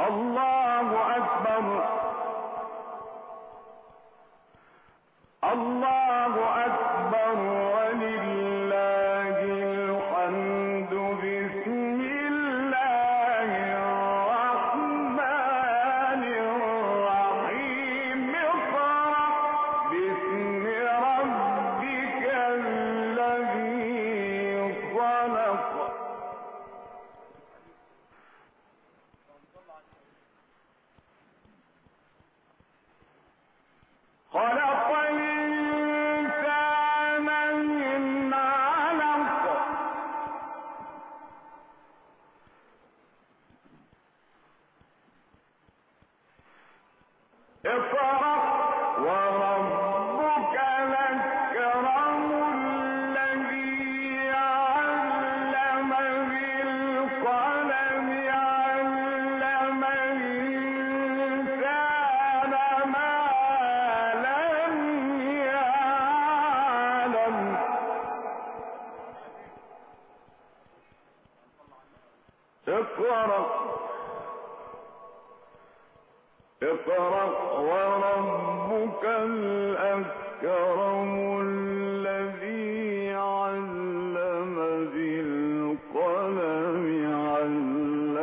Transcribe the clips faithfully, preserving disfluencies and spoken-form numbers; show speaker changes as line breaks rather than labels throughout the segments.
الله أكبر الله أكبر ولله الحمد. بسم الله الرحمن الرحيم. اقرأ باسم ربك الذي خلق. خلق الإنسان من علق. اقرأ وربك الأكرم الذي علم بالقلم علم الإنسان ما لم يعلم. اقرأ اقرأ وربك الأكرم الذي علم بالقلم علم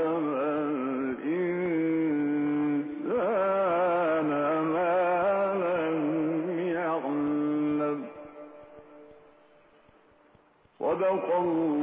الإنسان ما لم يعلم. صدق الله